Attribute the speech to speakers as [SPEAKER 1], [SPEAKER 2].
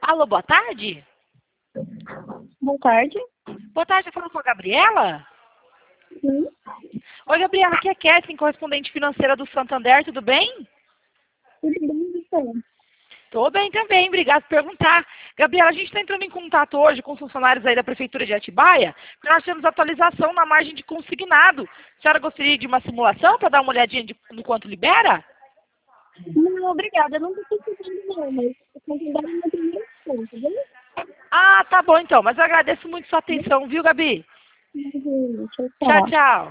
[SPEAKER 1] Alô, boa tarde?
[SPEAKER 2] Boa tarde.
[SPEAKER 1] Boa tarde, eu falo com a Gabriela?
[SPEAKER 2] Sim,
[SPEAKER 1] Oi, Gabriela, aqui é Kétlin, correspondente financeira do Santander, tudo bem?
[SPEAKER 2] tudo bem, você?
[SPEAKER 1] Tô bem também, obrigado por perguntar. Gabriela, a gente está entrando em contato hoje com os funcionários aí da Prefeitura de Atibaia, porque nós temos atualização na margem de consignado. A senhora gostaria de uma simulação para dar uma olhadinha no quanto libera?
[SPEAKER 2] Não, obrigada. Eu não estou precisando não, mas eu considero uma primeira opção, tá bom?
[SPEAKER 1] Ah, tá bom então, mas eu agradeço muito sua atenção, viu, Gabi?
[SPEAKER 2] Imagina, tchau,
[SPEAKER 1] Tchau,
[SPEAKER 2] tchau.
[SPEAKER 1] tchau.